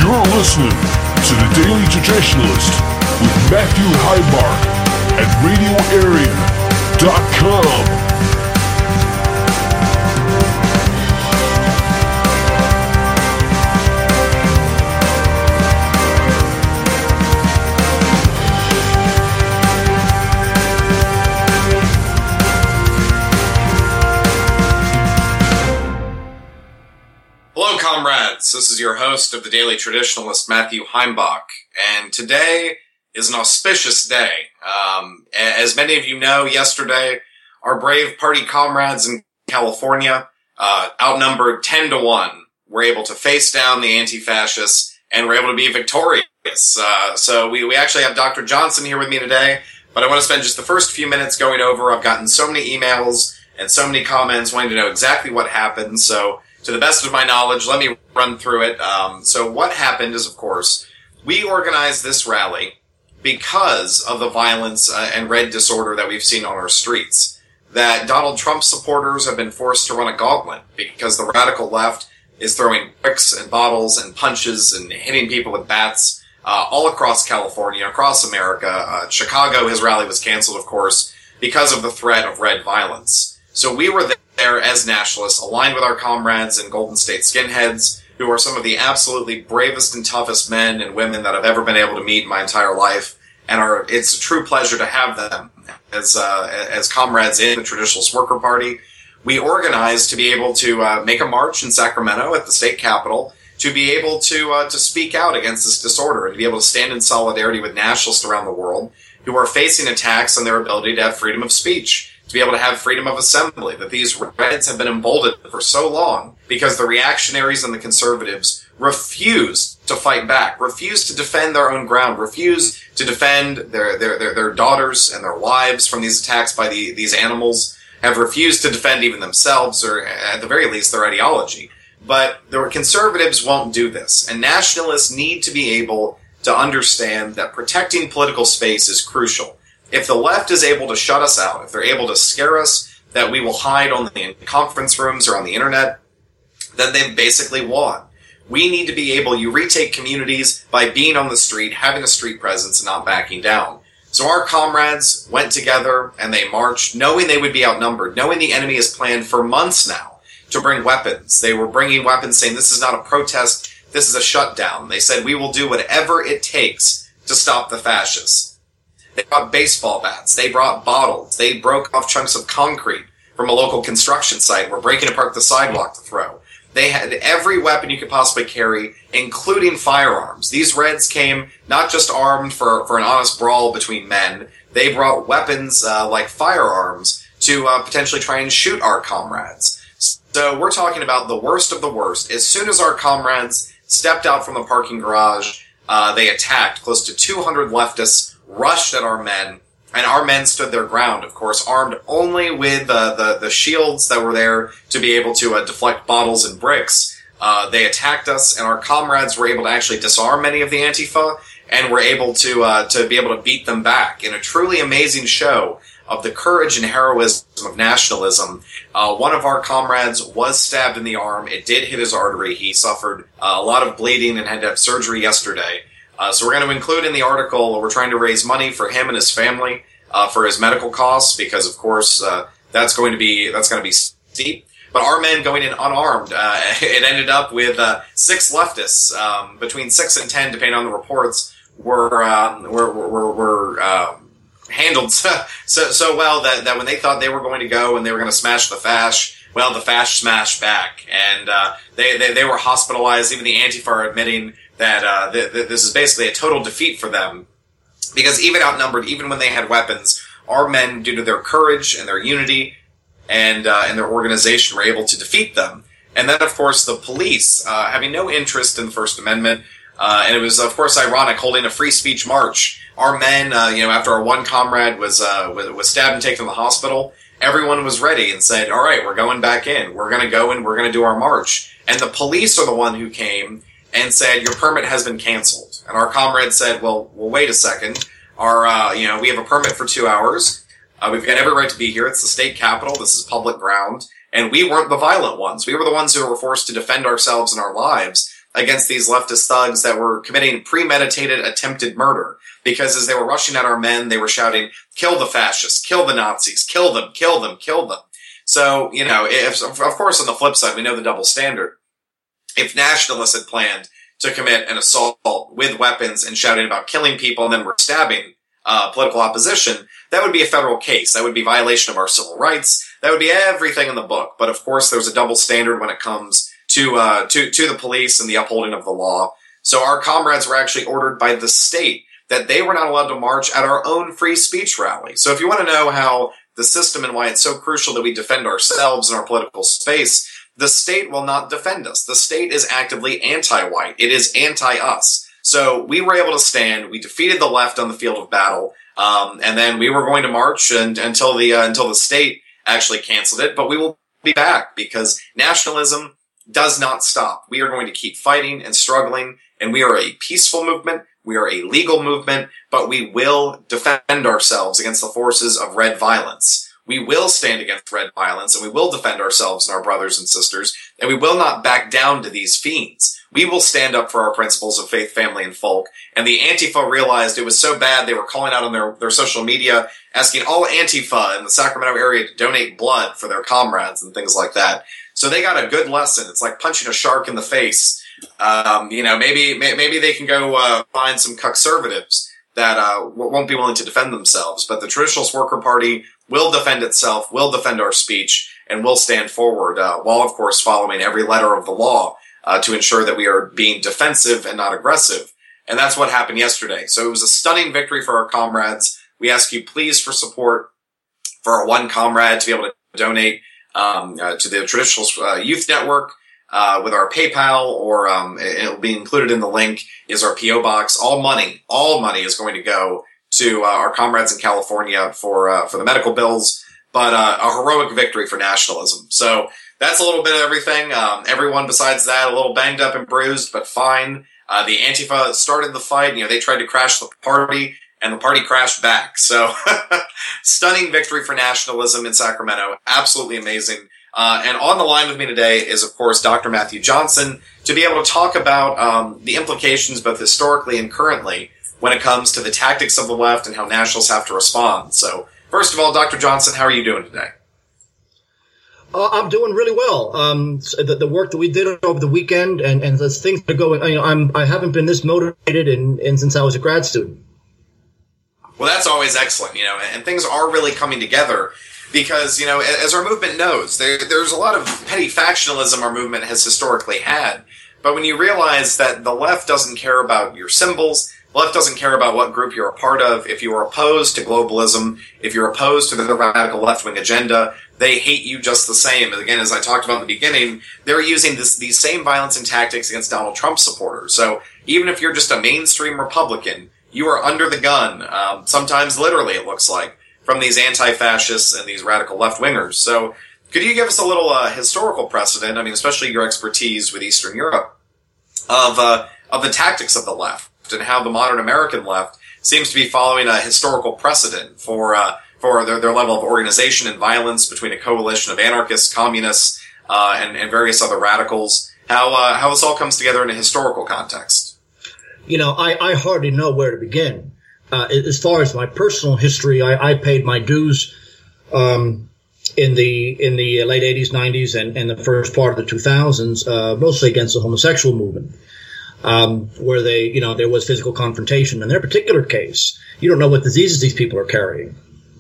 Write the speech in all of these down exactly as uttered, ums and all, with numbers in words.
You're listening to The Daily Traditionalist with Matthew Heimbach at radio area dot com. Hello, comrades. This is your host of The Daily Traditionalist, Matthew Heimbach, and today is an auspicious day. Um, as many of you know, yesterday, our brave party comrades in California, uh, outnumbered ten to one, were able to face down the anti-fascists and were able to be victorious. Uh, so we, we actually have Doctor Johnson here with me today, but I want to spend just the first few minutes going over. I've gotten so many emails and so many comments wanting to know exactly what happened, so to the best of my knowledge, let me run through it. Um, so what happened is, of course, we organized this rally because of the violence uh, and red disorder that we've seen on our streets. That Donald Trump supporters have been forced to run a gauntlet because the radical left is throwing bricks and bottles and punches and hitting people with bats uh, all across California, across America. Uh, Chicago, his rally was canceled, of course, because of the threat of red violence. So we were there. there as nationalists, aligned with our comrades in Golden State Skinheads, who are some of the absolutely bravest and toughest men and women that I've ever been able to meet in my entire life. And are, it's a true pleasure to have them as, uh, as comrades in the Traditionalist Worker Party. We organized to be able to, uh, make a march in Sacramento at the state capitol to be able to, uh, to speak out against this disorder and to be able to stand in solidarity with nationalists around the world who are facing attacks on their ability to have freedom of speech, to be able to have freedom of assembly, that these Reds have been emboldened for so long because the reactionaries and the conservatives refuse to fight back, refuse to defend their own ground, refuse to defend their their their, their daughters and their wives from these attacks by the, these animals, have refused to defend even themselves, or at the very least their ideology. But the conservatives won't do this, and nationalists need to be able to understand that protecting political space is crucial. If the left is able to shut us out, if they're able to scare us that we will hide on the conference rooms or on the internet, then they've basically won. We need to be able, you retake communities by being on the street, having a street presence, and not backing down. So our comrades went together and they marched, knowing they would be outnumbered, knowing the enemy has planned for months now to bring weapons. They were bringing weapons saying this is not a protest, this is a shutdown. They said we will do whatever it takes to stop the fascists. They brought baseball bats. They brought bottles. They broke off chunks of concrete from a local construction site and were breaking apart the sidewalk to throw. They had every weapon you could possibly carry, including firearms. These Reds came not just armed for, for an honest brawl between men. They brought weapons uh, like firearms to uh, potentially try and shoot our comrades. So we're talking about the worst of the worst. As soon as our comrades stepped out from the parking garage, uh, they attacked. Close to two hundred leftists rushed at our men, and our men stood their ground, of course, armed only with uh, the, the shields that were there to be able to uh, deflect bottles and bricks. Uh, they attacked us, and our comrades were able to actually disarm many of the Antifa, and were able to uh, to be able to beat them back in a truly amazing show of the courage and heroism of nationalism. Uh, one of our comrades was stabbed in the arm. It did hit his artery. He suffered uh, a lot of bleeding and had to have surgery yesterday. Uh, so we're going to include in the article, we're trying to raise money for him and his family, uh, for his medical costs, because of course, uh, that's going to be, that's going to be steep. But our men going in unarmed, uh, it ended up with, uh, six leftists, um, between six and ten, depending on the reports, were, um, were, were, were, um, handled so, so, so well that, that when they thought they were going to go and they were going to smash the fash, well, the fash smashed back. And, uh, they, they, they were hospitalized. Even the Antifa are admitting that uh, th- th- this is basically a total defeat for them, because even outnumbered, even when they had weapons, our men, due to their courage and their unity and uh, and their organization, were able to defeat them. And then, of course, the police, uh, having no interest in the First Amendment, uh, and it was, of course, ironic, holding a free speech march. Our men, uh, you know, after our one comrade was, uh, was was stabbed and taken to the hospital, everyone was ready and said, all right, we're going back in. We're going to go and we're going to do our march. And the police are the one who came and said, your permit has been canceled. And our comrade said, well, well, wait a second. Our, uh, you know, we have a permit for two hours. Uh, we've got every right to be here. It's the state capitol. This is public ground. And we weren't the violent ones. We were the ones who were forced to defend ourselves and our lives against these leftist thugs that were committing premeditated attempted murder. Because as they were rushing at our men, they were shouting, kill the fascists, kill the Nazis, kill them, kill them, kill them. So, you know, if, of course, on the flip side, we know the double standard. If nationalists had planned to commit an assault with weapons and shouting about killing people and then were stabbing uh, political opposition, that would be a federal case. That would be violation of our civil rights. That would be everything in the book. But of course, there's a double standard when it comes to uh, to to the police and the upholding of the law. So our comrades were actually ordered by the state that they were not allowed to march at our own free speech rally. So if you want to know how the system and why it's so crucial that we defend ourselves in our political space, the state will not defend us. The state is actively anti-white. It is anti-us. So we were able to stand. We defeated the left on the field of battle. Um, and then we were going to march and, until the uh, until the state actually canceled it. But we will be back because nationalism does not stop. We are going to keep fighting and struggling. And we are a peaceful movement. We are a legal movement, but we will defend ourselves against the forces of red violence. We will stand against red violence, and we will defend ourselves and our brothers and sisters, and we will not back down to these fiends. We will stand up for our principles of faith, family, and folk. And the Antifa realized it was so bad they were calling out on their, their social media, asking all Antifa in the Sacramento area to donate blood for their comrades and things like that. So they got a good lesson. It's like punching a shark in the face. Um, you know, maybe maybe they can go uh, find some conservatives that uh, won't be willing to defend themselves. But the Traditionalist Worker Party will defend itself, will defend our speech, and will stand forward, uh, while, of course, following every letter of the law uh, to ensure that we are being defensive and not aggressive. And that's what happened yesterday. So it was a stunning victory for our comrades. We ask you, please, for support for our one comrade to be able to donate um, uh, to the Traditionalist uh, Youth Network. Uh, with our PayPal, or um, it'll be included in the link, is our P O box. All money, all money is going to go to uh, our comrades in California for uh, for the medical bills, but uh, a heroic victory for nationalism. So that's a little bit of everything. Um, everyone besides that, a little banged up and bruised, but fine. Uh, the Antifa started the fight. You know, they tried to crash the party, and the party crashed back. So stunning victory for nationalism in Sacramento. Absolutely amazing. Uh, and on the line with me today is, of course, Doctor Matthew Johnson, to be able to talk about um, the implications both historically and currently when it comes to the tactics of the left and how nationalists have to respond. So, first of all, Doctor Johnson, how are you doing today? Uh, I'm doing really well. Um, the, the work that we did over the weekend and, and the things that are going, you know, I'm, I haven't been this motivated in, in since I was a grad student. Well, that's always excellent, you know, and things are really coming together. Because, you know, as our movement knows, there, there's a lot of petty factionalism our movement has historically had. But when you realize that the left doesn't care about your symbols, the left doesn't care about what group you're a part of, if you are opposed to globalism, if you're opposed to the radical left-wing agenda, they hate you just the same. And again, as I talked about in the beginning, they're using this, these same violence and tactics against Donald Trump supporters. So even if you're just a mainstream Republican, you are under the gun, um, sometimes literally, it looks like, from these anti-fascists and these radical left-wingers. So could you give us a little uh, historical precedent, I mean, especially your expertise with Eastern Europe, of uh, of the tactics of the left and how the modern American left seems to be following a historical precedent for uh, for their, their level of organization and violence between a coalition of anarchists, communists, uh, and, and various other radicals, how, uh, how this all comes together in a historical context? You know, I, I hardly know where to begin. Uh, as far as my personal history, I, I paid my dues um, in the in the late eighties, nineties, and, and the first part of the two thousands, uh, mostly against the homosexual movement, um, where they, you know, there was physical confrontation. In their particular case, you don't know what diseases these people are carrying,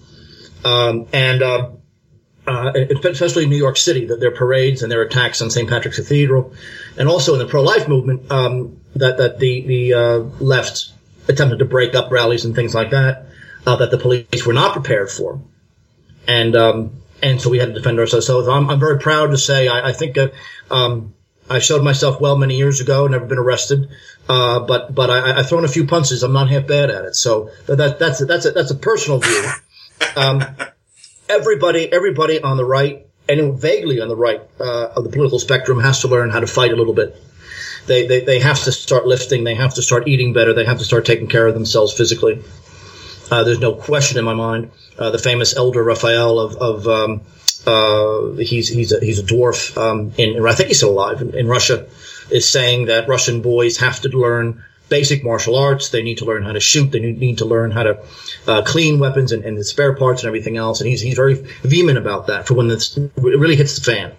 um, and uh, uh, especially in New York City, that their parades and their attacks on Saint Patrick's Cathedral, and also in the pro-life movement, um, that that the the uh, left attempted to break up rallies and things like that, uh, that the police were not prepared for. And, um, and so we had to defend ourselves. So I'm, I'm very proud to say, I, I think, uh, um, I showed myself well many years ago, never been arrested. Uh, but, but I, I've thrown a few punches. I'm not half bad at it. So that, that's, a, that's a, that's a personal view. Um, everybody, everybody on the right and vaguely on the right, uh, of the political spectrum has to learn how to fight a little bit. They, they, they have to start lifting. They have to start eating better. They have to start taking care of themselves physically. Uh, there's no question in my mind. Uh, the famous elder Raphael of, of, um, uh, he's, he's a, he's a dwarf, um, in, I think he's still alive in, in Russia. is saying that Russian boys have to learn basic martial arts. They need to learn how to shoot. They need to learn how to uh, clean weapons and, and the spare parts and everything else. And he's he's very vehement about that for when it's, it really hits the fan.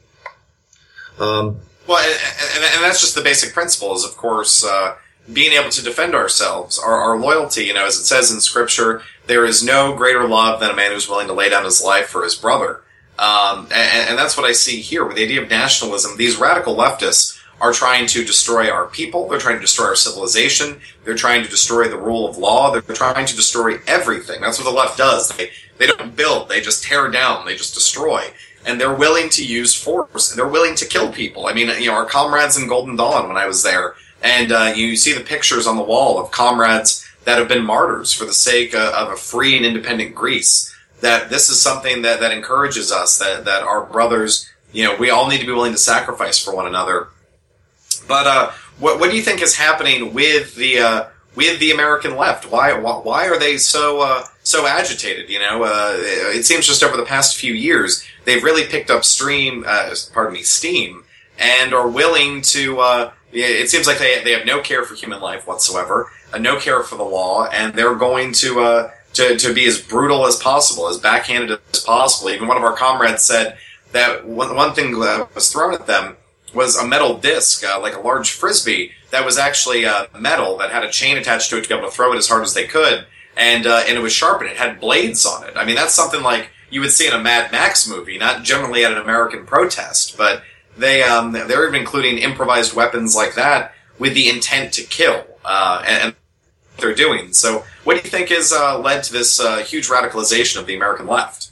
Um, well, and, and, and that's just the basic principle is, of course, uh, being able to defend ourselves, our, our loyalty. You know, as it says in Scripture, there is no greater love than a man who's willing to lay down his life for his brother. Um, and, and that's what I see here with the idea of nationalism. These radical leftists are trying to destroy our people. They're trying to destroy our civilization. They're trying to destroy the rule of law. They're trying to destroy everything. That's what the left does. They, they don't build. They just tear down. They just destroy. And they're willing to use force. They're willing to kill people. I mean, you know, our comrades in Golden Dawn when I was there, and uh, you see the pictures on the wall of comrades that have been martyrs for the sake of, of a free and independent Greece. That this is something that, that encourages us, that, that our brothers, you know, we all need to be willing to sacrifice for one another. But uh, what what do you think is happening with the uh, with the American left? Why why, why are they so uh, so agitated? You know, uh, it seems just over the past few years they've really picked up stream, uh, pardon me, steam, and are willing to. Uh, it seems like they they have no care for human life whatsoever, uh, no care for the law, and they're going to uh, to to be as brutal as possible, as backhanded as possible. Even one of our comrades said that one one thing that was thrown at them was a metal disc, uh, like a large frisbee, that was actually uh, metal that had a chain attached to it to be able to throw it as hard as they could, and uh, and it was sharpened. It had blades on it. I mean, that's something like you would see in a Mad Max movie, not generally at an American protest, but they um, they're even including improvised weapons like that with the intent to kill, uh, and, and they're doing. So, what do you think has uh, led to this uh, huge radicalization of the American left?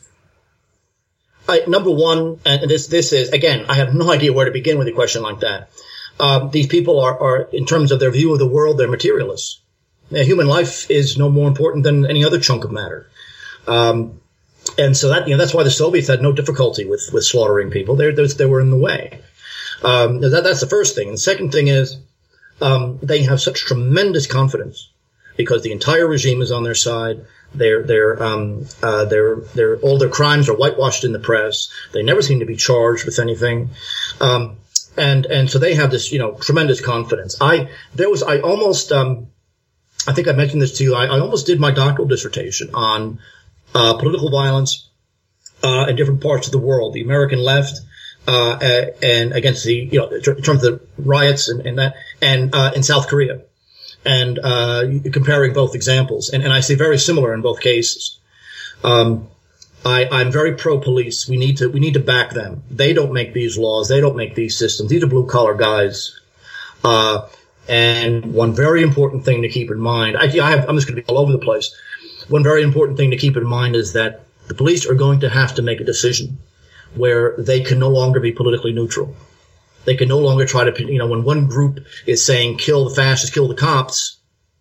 I, number one, and this this is, again, I have no idea where to begin with a question like that. Um, these people are, are, in terms of their view of the world, they're materialists. Now, human life is no more important than any other chunk of matter. Um, and so that, you know, that's why the Soviets had no difficulty with, with slaughtering people. They, they were in the way. Um, that, that's the first thing. And the second thing is, um, they have such tremendous confidence because the entire regime is on their side. Their, their, um, uh, their, their, all their crimes are whitewashed in the press. They never seem to be charged with anything. Um, and, and so they have this, you know, tremendous confidence. I, there was, I almost, um, I think I mentioned this to you. I, I almost did my doctoral dissertation on, uh, political violence, uh, in different parts of the world, the American left, uh, and against the, you know, in terms of the riots and, and that, and, uh, in South Korea. And uh comparing both examples, and, and I see very similar in both cases. Um, I, I'm very pro-police. We need to we need to back them. They don't make these laws. They don't make these systems. These are blue-collar guys. Uh, and one very important thing to keep in mind, I, I have, I'm just going to be all over the place. One very important thing to keep in mind is that the police are going to have to make a decision where they can no longer be politically neutral. They can no longer try to, you know, when one group is saying kill the fascists, kill the cops,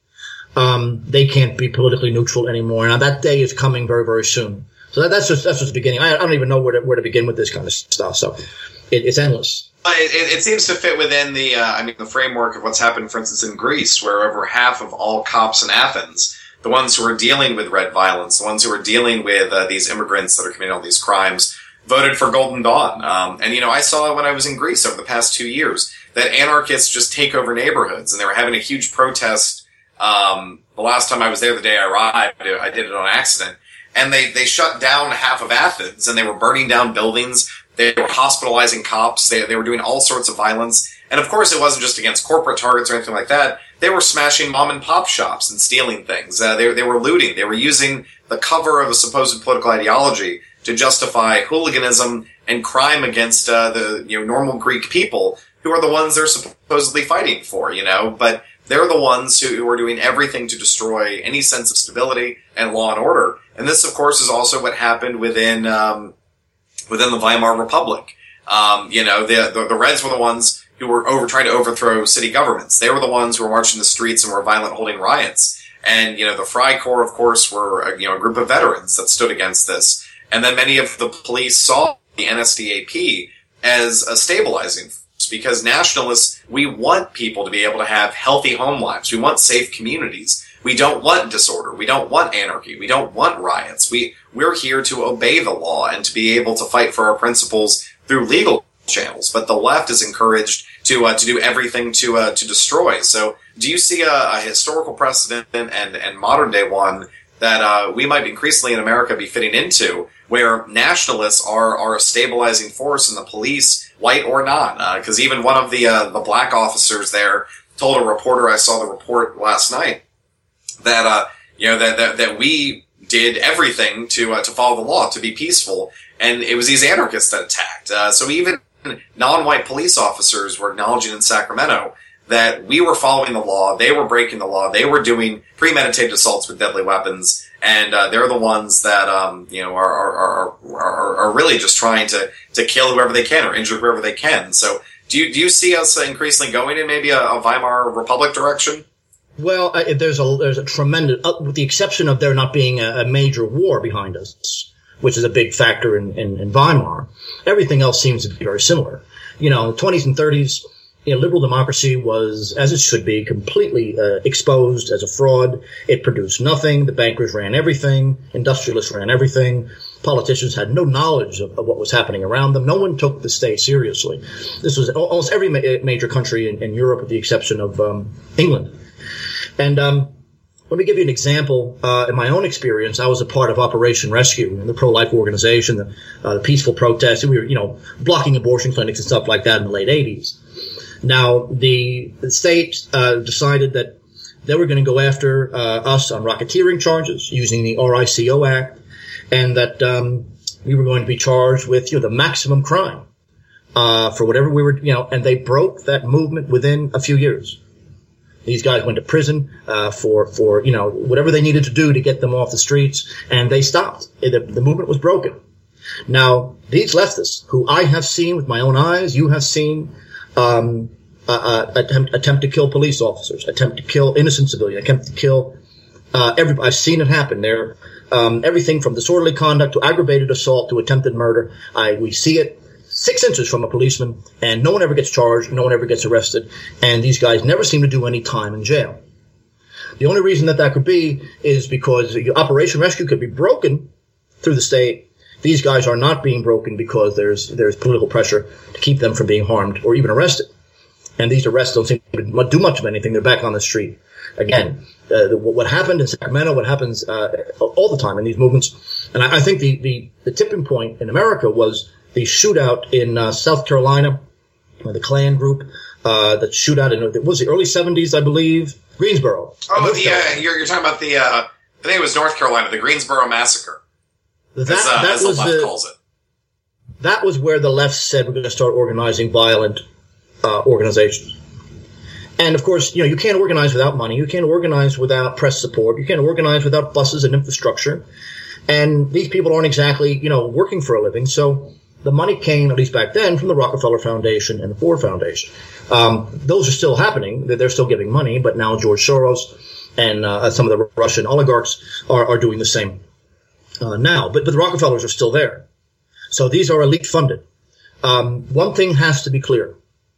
um, they can't be politically neutral anymore. Now that day is coming very, very soon. So that, that's just, that's just the beginning. I, I don't even know where to, where to begin with this kind of stuff. So it, it's endless. It, it, it seems to fit within the, uh, I mean, the framework of what's happened, for instance, in Greece, where over half of all cops in Athens, the ones who are dealing with red violence, the ones who are dealing with uh, these immigrants that are committing all these crimes, voted for Golden Dawn. Um, and, you know, I saw it when I was in Greece over the past two years, that anarchists just take over neighborhoods, and they were having a huge protest. Um, the last time I was there, the day I arrived, I did it on accident. And they, they shut down half of Athens, and they were burning down buildings. They were hospitalizing cops. They, they were doing all sorts of violence. And of course, it wasn't just against corporate targets or anything like that. They were smashing mom and pop shops and stealing things. Uh, they, they were looting. They were using the cover of a supposed political ideology to justify hooliganism and crime against uh, the you know normal Greek people, who are the ones they're supposedly fighting for, you know. But they're the ones who, who are doing everything to destroy any sense of stability and law and order. And this, of course, is also what happened within um, within the Weimar Republic. Um, you know, the, the the Reds were the ones who were over trying to overthrow city governments. They were the ones who were marching the streets and were violent, holding riots. And you know, the Freikorps, of course, were a, you know a group of veterans that stood against this. And then many of the police saw the N S D A P as a stabilizing force, because nationalists, we want people to be able to have healthy home lives. We want safe communities. We don't want disorder. We don't want anarchy. We don't want riots. We, we're here to obey the law and to be able to fight for our principles through legal channels, but the left is encouraged to uh, to do everything to uh, to destroy. So, do you see a, a historical precedent and and modern day one that uh, we might increasingly in America be fitting into, where nationalists are are a stabilizing force in the police, white or not? Because uh, even one of the uh, the black officers there told a reporter, I saw the report last night, that uh, you know that, that that we did everything to uh, to follow the law, to be peaceful, and it was these anarchists that attacked. Uh, so even non-white police officers were acknowledging in Sacramento that we were following the law, they were breaking the law, they were doing premeditated assaults with deadly weapons, and uh, they're the ones that um, you know are are, are are are really just trying to to kill whoever they can or injure whoever they can. So do you do you see us increasingly going in maybe a, a Weimar Republic direction? Well, I, there's a there's a tremendous, uh, with the exception of there not being a, a major war behind us, which is a big factor in, in, in Weimar. Everything else seems to be very similar. You know, the twenties and thirties, you know, liberal democracy was, as it should be, completely uh, exposed as a fraud. It produced nothing. The bankers ran everything. Industrialists ran everything. Politicians had no knowledge of, of what was happening around them. No one took the state seriously. This was almost every ma- major country in, in Europe, with the exception of um, England. And um, let me give you an example. Uh, in my own experience, I was a part of Operation Rescue, the pro-life organization, the, uh, the peaceful protests. We were, you know, blocking abortion clinics and stuff like that in the late eighties. Now, the, the state uh, decided that they were going to go after uh, us on racketeering charges using the R I C O Act, and that um, we were going to be charged with, you know, the maximum crime uh, for whatever we were, you know, and they broke that movement within a few years. These guys went to prison uh, for, for, you know, whatever they needed to do to get them off the streets, and they stopped. The, the movement was broken. Now, these leftists, who I have seen with my own eyes, you have seen, um, uh, uh, attempt, attempt to kill police officers, attempt to kill innocent civilians, attempt to kill uh, everybody. I've seen it happen. There, um, everything from disorderly conduct to aggravated assault to attempted murder. I we see it six inches from a policeman, and no one ever gets charged, no one ever gets arrested, and these guys never seem to do any time in jail. The only reason that that could be is because Operation Rescue could be broken through the state. These guys are not being broken because there's there's political pressure to keep them from being harmed or even arrested. And these arrests don't seem to do much of anything. They're back on the street. Again, uh, the, what happened in Sacramento, what happens uh, all the time in these movements, and I, I think the, the, the tipping point in America was the shootout in uh, South Carolina, the Klan group, uh, the shootout in, it was the early seventies, I believe, Greensboro. Oh, the, uh, you're, you're talking about the, uh, I think it was North Carolina, the Greensboro Massacre, that, as, uh, that as the was left the, calls it. That was where the left said we're going to start organizing violent uh, organizations. And, of course, you know, you can't organize without money. You can't organize without press support. You can't organize without buses and infrastructure. And these people aren't exactly, you know, working for a living, so the money came, at least back then, from the Rockefeller Foundation and the Ford Foundation. Um, those are still happening. They're still giving money, but now George Soros and uh, some of the Russian oligarchs are, are doing the same uh, now. But, but the Rockefellers are still there. So these are elite funded. Um, one thing has to be clear.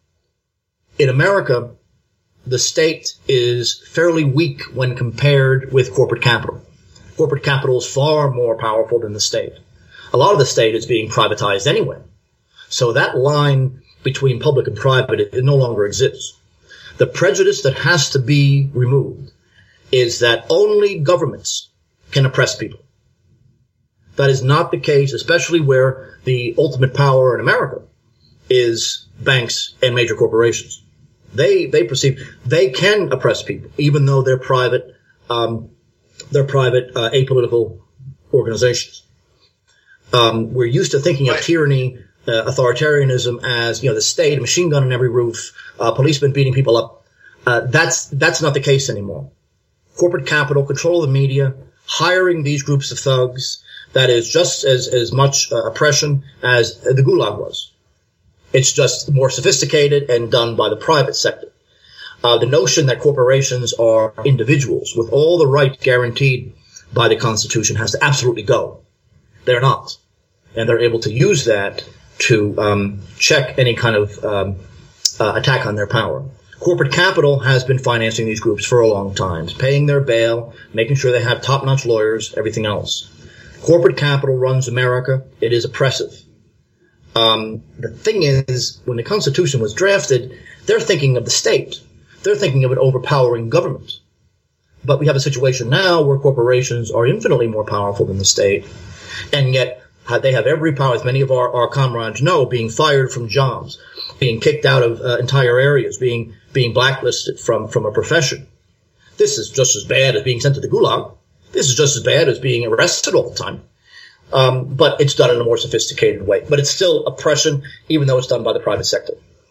In America, the state is fairly weak when compared with corporate capital. Corporate capital is far more powerful than the state. A lot of the state is being privatized anyway. So that line between public and private, it, it no longer exists. The prejudice that has to be removed is that only governments can oppress people. That is not the case, especially where the ultimate power in America is banks and major corporations. They, they perceive, they can oppress people, even though they're private, um, they're private, uh, apolitical organizations. Um, we're used to thinking of tyranny, uh, authoritarianism as, you know, the state, a machine gun on every roof, uh, policemen beating people up. Uh, that's, that's not the case anymore. Corporate capital, control of the media, hiring these groups of thugs, that is just as, as much uh, oppression as the Gulag was. It's just more sophisticated and done by the private sector. Uh, the notion that corporations are individuals with all the rights guaranteed by the Constitution has to absolutely go. They're not. And they're able to use that to um, check any kind of um, uh, attack on their power. Corporate capital has been financing these groups for a long time, paying their bail, making sure they have top-notch lawyers, everything else. Corporate capital runs America. It is oppressive. Um, the thing is, when the Constitution was drafted, they're thinking of the state. They're thinking of an overpowering government. But we have a situation now where corporations are infinitely more powerful than the state, and yet they have every power, as many of our, our comrades know, being fired from jobs, being kicked out of uh, entire areas, being being blacklisted from, from a profession. This is just as bad as being sent to the gulag. This is just as bad as being arrested all the time. Um, but it's done in a more sophisticated way. But it's still oppression, even though it's done by the private sector.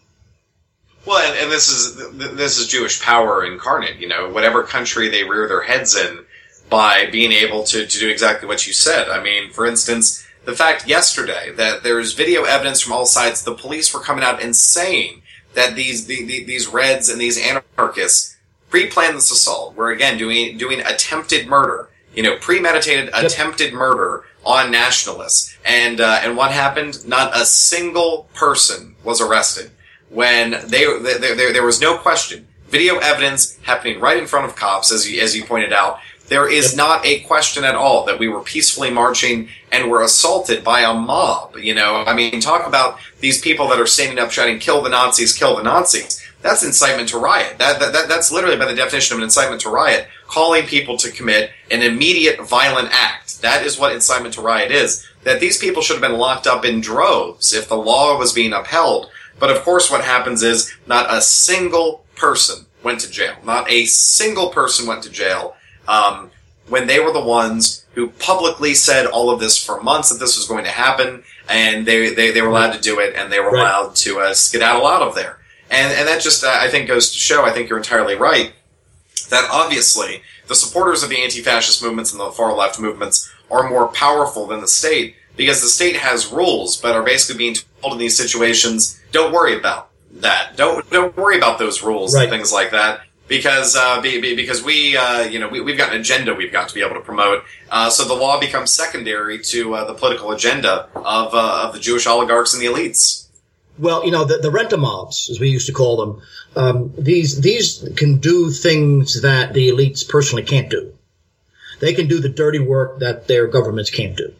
Well, and, and this is this is Jewish power incarnate. You know, whatever country they rear their heads in, by being able to, to do exactly what you said. I mean, for instance, the fact yesterday that there's video evidence from all sides, the police were coming out and saying that these the, the, these Reds and these anarchists pre-planned this assault. We're again doing doing attempted murder. You know, premeditated yep. attempted murder on nationalists. And uh, and what happened? Not a single person was arrested. When they, they, they there was no question. Video evidence happening right in front of cops, as you, as you pointed out. There is yep. not a question at all that we were peacefully marching and were assaulted by a mob. You know, I mean, talk about these people that are standing up shouting, "Kill the Nazis, kill the Nazis." That's incitement to riot. That, that, that that's literally by the definition of an incitement to riot, calling people to commit an immediate violent act. That is what incitement to riot is. That these people should have been locked up in droves if the law was being upheld. But of course what happens is not a single person went to jail. Not a single person went to jail um, when they were the ones who publicly said all of this for months that this was going to happen, and they, they, they were allowed to do it, and they were right. allowed to uh, skedaddle out of there. And, and that just, uh, I think, goes to show, I think you're entirely right, that obviously the supporters of the anti-fascist movements and the far-left movements are more powerful than the state, because the state has rules, but are basically being told in these situations, don't worry about that. Don't don't worry about those rules right. and things like that, because uh, be, be, because we, uh, you know, we, we've got an agenda we've got to be able to promote. Uh, so the law becomes secondary to uh, the political agenda of uh, of the Jewish oligarchs and the elites. Well, you know, the, the rent-a-mobs, as we used to call them, um, these these can do things that the elites personally can't do. They can do the dirty work that their governments can't do.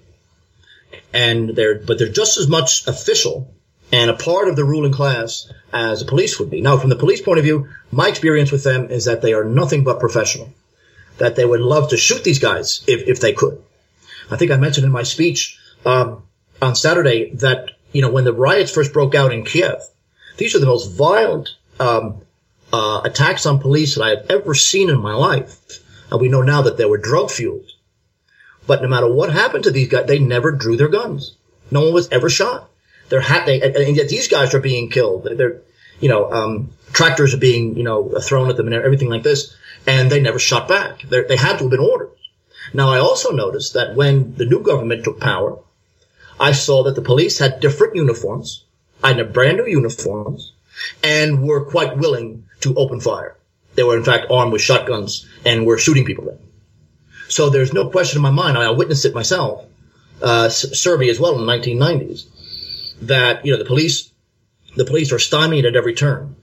And they're, but they're just as much official and a part of the ruling class as the police would be. Now, from the police point of view, my experience with them is that they are nothing but professional. That they would love to shoot these guys if, if they could. I think I mentioned in my speech, um, on Saturday that, you know, when the riots first broke out in Kiev, these are the most violent, um, uh, attacks on police that I have ever seen in my life. And we know now that they were drug fueled. But no matter what happened to these guys, they never drew their guns. No one was ever shot. They're ha- they, and yet these guys are being killed. They're, you know, um, tractors are being, you know, thrown at them and everything like this. And they never shot back. They're, they had to have been ordered. Now, I also noticed that when the new government took power, I saw that the police had different uniforms, had brand new uniforms, and were quite willing to open fire. They were, in fact, armed with shotguns and were shooting people then. So there's no question in my mind, I witnessed it myself, uh, Serbia as well in the nineteen nineties, that, you know, the police, the police are stymied at every turn.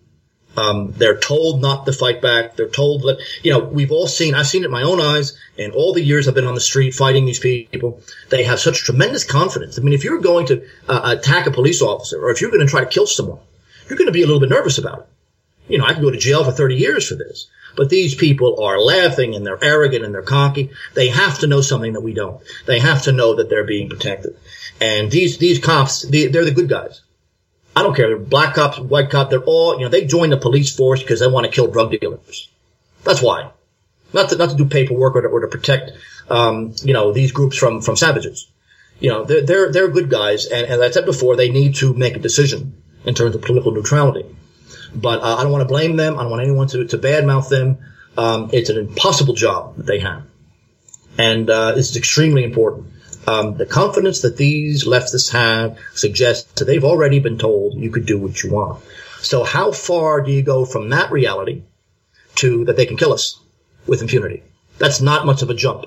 Um, they're told not to fight back. They're told that, you know, we've all seen, I've seen it in my own eyes, in all the years I've been on the street fighting these people. They have such tremendous confidence. I mean, if you're going to uh, attack a police officer, or if you're going to try to kill someone, you're going to be a little bit nervous about it. You know, I could go to jail for thirty years for this. But these people are laughing and they're arrogant and they're cocky. They have to know something that we don't. They have to know that they're being protected. And these, these cops, they, they're the good guys. I don't care. They're black cops, white cops. They're all, you know, they join the police force because they want to kill drug dealers. That's why. Not to, not to do paperwork or to, or to protect, um, you know, these groups from, from savages. You know, they're, they're, they're good guys. And as I said before, they need to make a decision in terms of political neutrality. But uh, I don't want to blame them. I don't want anyone to, to badmouth them. Um, it's an impossible job that they have. And uh, this is extremely important. Um, the confidence that these leftists have suggests that they've already been told you could do what you want. So how far do you go from that reality to that they can kill us with impunity? That's not much of a jump.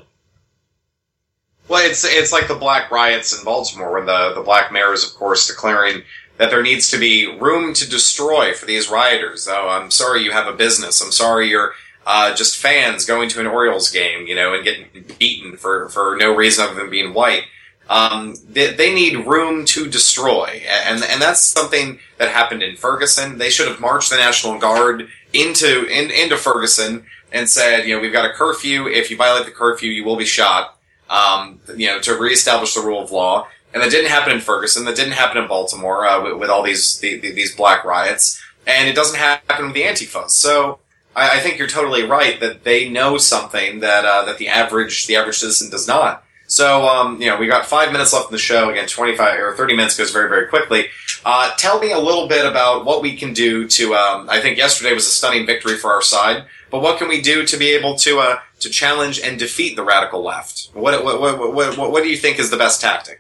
Well, it's it's like the black riots in Baltimore, when the, the black mayor is, of course, declaring that there needs to be room to destroy for these rioters. Oh, I'm sorry you have a business. I'm sorry you're uh, just fans going to an Orioles game, you know, and getting beaten for, for no reason other than being white. Um, they, they need room to destroy, and and that's something that happened in Ferguson. They should have marched the National Guard into in, into Ferguson and said, you know, we've got a curfew. If you violate the curfew, you will be shot. Um, you know, to reestablish the rule of law. And that didn't happen in Ferguson. That didn't happen in Baltimore uh, with, with all these the, the, these black riots. And it doesn't happen with the Antifa. So I, I think you're totally right that they know something that uh, that the average the average citizen does not. So, um, you know, we got five minutes left in the show. Again, twenty-five or thirty minutes goes very, very quickly. Uh, tell me a little bit about what we can do to, um, I think yesterday was a stunning victory for our side, but what can we do to be able to, uh, to challenge and defeat the radical left? What, what, what, what, what do you think is the best tactic?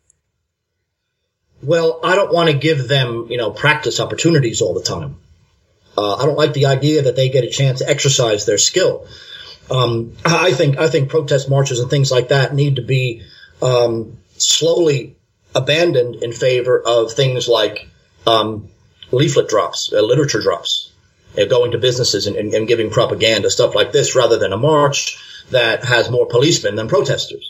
Well, I don't want to give them, you know, practice opportunities all the time. Uh, I don't like the idea that they get a chance to exercise their skill. Um, I think, I think protest marches and things like that need to be, um, slowly abandoned in favor of things like, um, leaflet drops, uh, literature drops, uh, going to businesses and, and, and giving propaganda, stuff like this, rather than a march that has more policemen than protesters.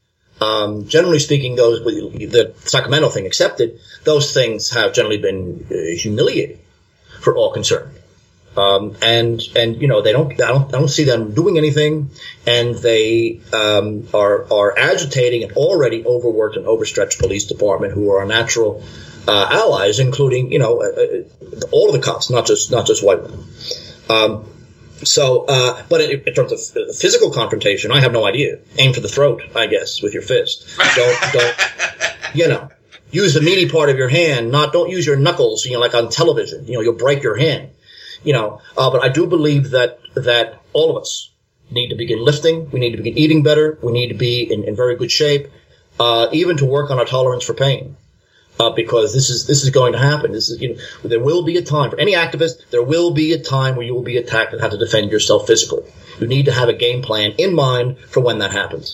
Um, generally speaking, those, the Sacramento thing accepted, those things have generally been uh, humiliating for all concerned. Um, and, and, you know, they don't, I don't, I don't see them doing anything, and they, um, are, are agitating an already overworked and overstretched police department who are our natural, uh, allies, including, you know, uh, all of the cops, not just, not just white men. Um, so, uh, but in, in terms of physical confrontation, I have no idea. Aim for the throat, I guess, with your fist. Don't, don't, you know, use the meaty part of your hand, not, don't use your knuckles, you know, like on television, you know, you'll break your hand. You know, uh, but I do believe that, that all of us need to begin lifting. We need to begin eating better. We need to be in, in very good shape, uh, even to work on our tolerance for pain. Uh, because this is, this is going to happen. This is, you know, there will be a time for any activist. There will be a time where you will be attacked and have to defend yourself physically. You need to have a game plan in mind for when that happens.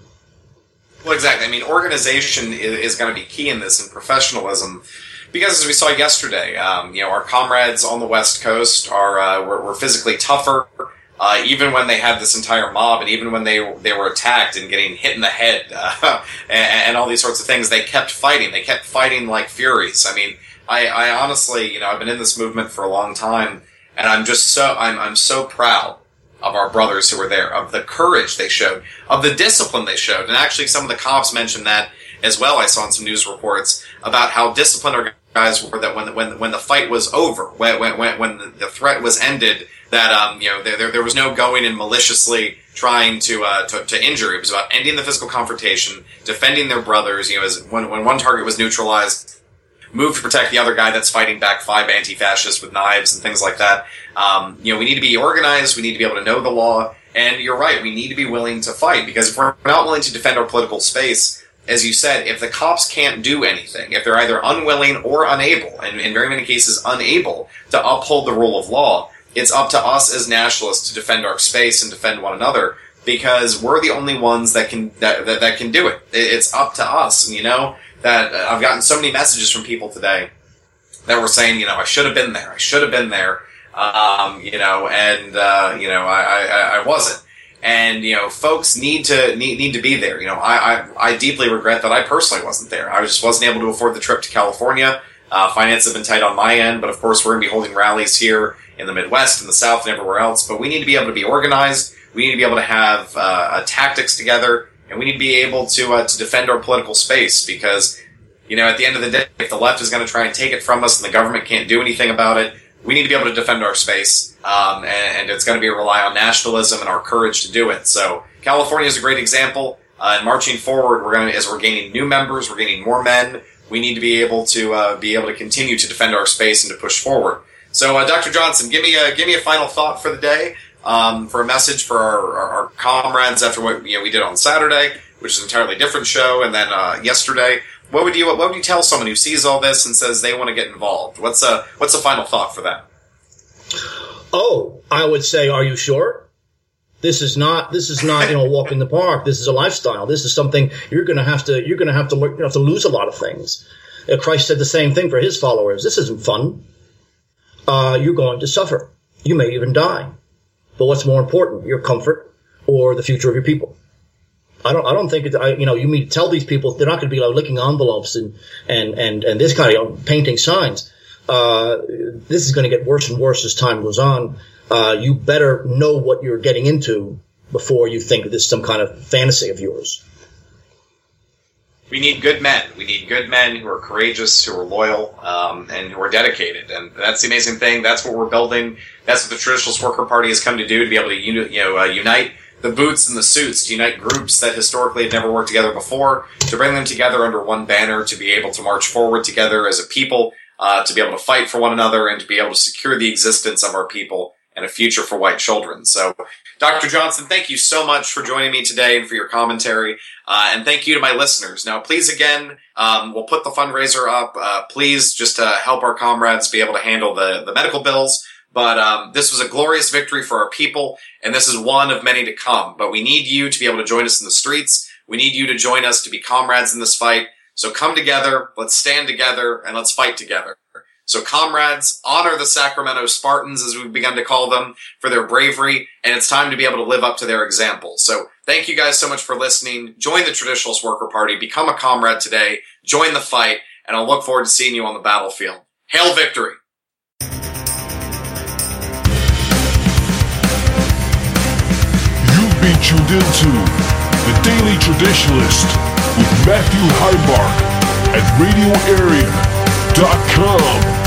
Well, exactly. I mean, organization is, is going to be key in this, and professionalism. Because as we saw yesterday, um, you know, our comrades on the West Coast are uh, were, were physically tougher, uh, even when they had this entire mob, and even when they they were attacked and getting hit in the head, uh, and, and all these sorts of things. They kept fighting. They kept fighting like furies. I mean, I, I honestly, you know, I've been in this movement for a long time, and I'm just so I'm I'm so proud of our brothers who were there, of the courage they showed, of the discipline they showed, and actually some of the cops mentioned that as well. I saw in some news reports about how disciplined our guys were, that when when when the fight was over, when when when the threat was ended, that um you know there there was no going and maliciously trying to uh to, to injure. It was about ending the physical confrontation, defending their brothers. You know, as when when one target was neutralized, move to protect the other guy that's fighting back five anti-fascists with knives and things like that. Um, you know, we need to be organized. We need to be able to know the law. And you're right, we need to be willing to fight, because if we're not willing to defend our political space, as you said, if the cops can't do anything, if they're either unwilling or unable, and in very many cases unable, to uphold the rule of law, it's up to us as nationalists to defend our space and defend one another, because we're the only ones that can that that, that can do it. It's up to us. And you know, that uh, I've gotten so many messages from people today that were saying, you know, I should have been there. I should have been there. Um, you know, and uh, you know, I, I, I wasn't. And, you know, folks need to need, need to be there. You know, I, I I deeply regret that I personally wasn't there. I just wasn't able to afford the trip to California. Uh, finances have been tight on my end, but of course we're going to be holding rallies here in the Midwest, in the South, and everywhere else. But we need to be able to be organized. We need to be able to have uh, uh, tactics together, and we need to be able to uh, to defend our political space. Because, you know, at the end of the day, if the left is going to try and take it from us and the government can't do anything about it, we need to be able to defend our space, um, and, and it's going to be a rely on nationalism and our courage to do it. So California is a great example. Uh, and marching forward, we're going to, as we're gaining new members, we're gaining more men. We need to be able to uh, be able to continue to defend our space and to push forward. So, uh, Doctor Johnson, give me a give me a final thought for the day, um, for a message for our, our, our comrades after what you know we did on Saturday, which is an entirely different show, and then uh, yesterday. What would you What would you tell someone who sees all this and says they want to get involved? What's a What's a final thought for them? Oh, I would say, are you sure? This is not This is not you know walk in the park. This is a lifestyle. This is something you're going to have to you're going to have to learn, you have to lose a lot of things. Uh, Christ said the same thing for his followers. This isn't fun. Uh, you're going to suffer. You may even die. But what's more important, your comfort or the future of your people? I don't. I don't think. It, I, you know, you mean tell these people they're not going to be like licking envelopes and and and and this kind of, you know, painting signs. Uh, this is going to get worse and worse as time goes on. Uh, you better know what you're getting into before you think this is some kind of fantasy of yours. We need good men. We need good men who are courageous, who are loyal, um, and who are dedicated. And that's the amazing thing. That's what we're building. That's what the Traditionalist Worker Party has come to do, to be able to uni- you know, uh, unite the boots and the suits, to unite groups that historically had never worked together before, to bring them together under one banner, to be able to march forward together as a people, uh, to be able to fight for one another, and to be able to secure the existence of our people and a future for white children. So, Doctor Johnson, thank you so much for joining me today and for your commentary. Uh, and thank you to my listeners. Now, please, again, um, we'll put the fundraiser up. Uh, please just uh, help our comrades be able to handle the, the medical bills. But um, this was a glorious victory for our people, and this is one of many to come. But we need you to be able to join us in the streets. We need you to join us to be comrades in this fight. So come together, let's stand together, and let's fight together. So comrades, honor the Sacramento Spartans, as we've begun to call them, for their bravery, and it's time to be able to live up to their example. So thank you guys so much for listening. Join the Traditionalist Worker Party, become a comrade today, join the fight, and I'll look forward to seeing you on the battlefield. Hail victory! You've been tuned into The Daily Traditionalist with Matthew Heimbach at radio area dot com.